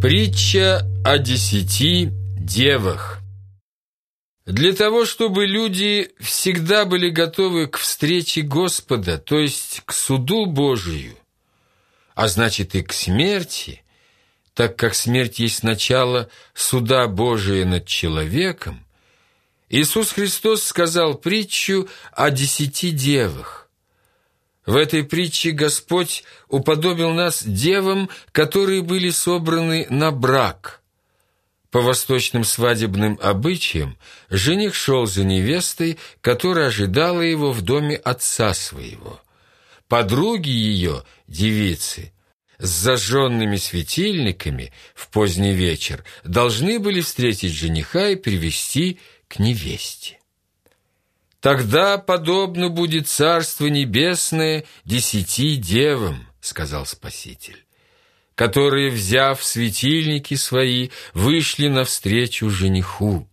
Притча о 10 девах. Для того, чтобы люди всегда были готовы к встрече Господа, то есть к суду Божию, а значит и к смерти, так как смерть есть начало суда Божия над человеком, Иисус Христос сказал притчу о 10 девах. В этой притче Господь уподобил нас девам, которые были собраны на брак. По восточным свадебным обычаям жених шел за невестой, которая ожидала его в доме отца своего. Подруги ее, девицы, с зажженными светильниками в поздний вечер должны были встретить жениха и привести к невесте. «Тогда подобно будет Царство Небесное 10 девам, — сказал Спаситель, — которые, взяв светильники свои, вышли навстречу жениху.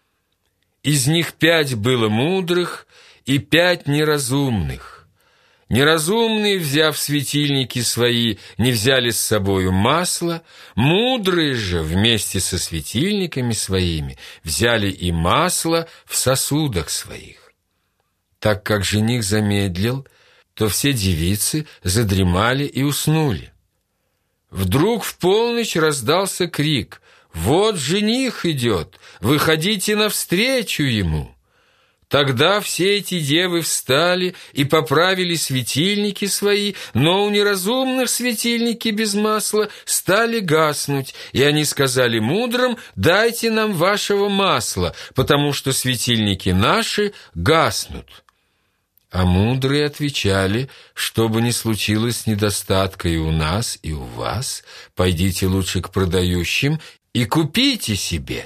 Из них 5 было мудрых и 5 неразумных. Неразумные, взяв светильники свои, не взяли с собою масла, мудрые же вместе со светильниками своими взяли и масло в сосудах своих. Так как жених замедлил, то все девицы задремали и уснули. Вдруг в полночь раздался крик: «Вот жених идет! Выходите навстречу ему!» Тогда все эти девы встали и поправили светильники свои, но у неразумных светильники без масла стали гаснуть, и они сказали мудрым: «Дайте нам вашего масла, потому что светильники наши гаснут». А мудрые отвечали: «Что бы ни случилось недостатка и у нас, и у вас, пойдите лучше к продающим и купите себе».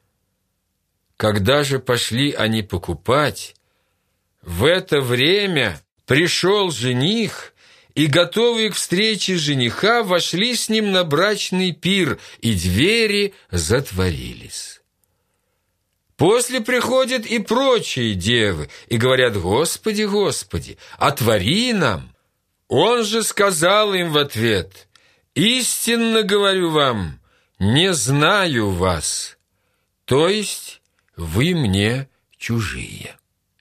Когда же пошли они покупать, в это время пришел жених, и, готовые к встрече жениха, вошли с ним на брачный пир, и двери затворились. После приходят и прочие девы, и говорят: «Господи, Господи, отвори нам». Он же сказал им в ответ: «Истинно говорю вам, не знаю вас, то есть вы мне чужие».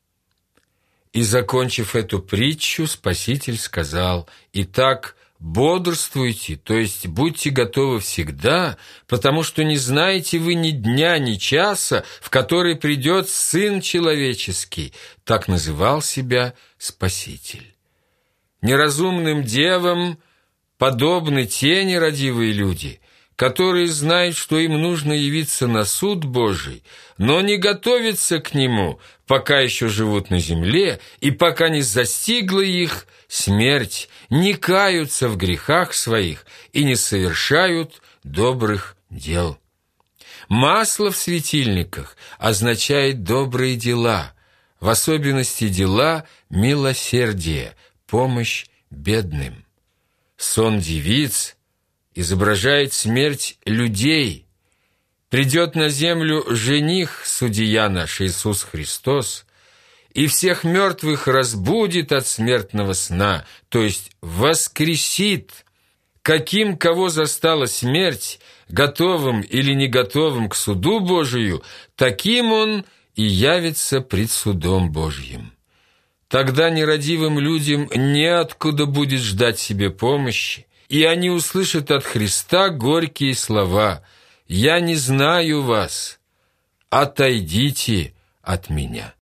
И, закончив эту притчу, Спаситель сказал: «Итак, бодрствуйте, то есть будьте готовы всегда, потому что не знаете вы ни дня, ни часа, в который придет Сын Человеческий». Так называл себя Спаситель. Неразумным девам подобны те нерадивые люди, которые знают, что им нужно явиться на суд Божий, но не готовятся к нему, пока еще живут на земле, и пока не застигла их смерть, не каются в грехах своих и не совершают добрых дел. Масло в светильниках означает добрые дела, в особенности дела милосердия, помощь бедным. Сон девиц изображает смерть людей. Придет на землю жених, судья наш Иисус Христос, и всех мертвых разбудит от смертного сна, то есть воскресит. Каким кого застала смерть, готовым или не готовым к суду Божию, таким он и явится пред судом Божьим. Тогда нерадивым людям неоткуда будет ждать себе помощи, и они услышат от Христа горькие слова: «Я не знаю вас, отойдите от меня».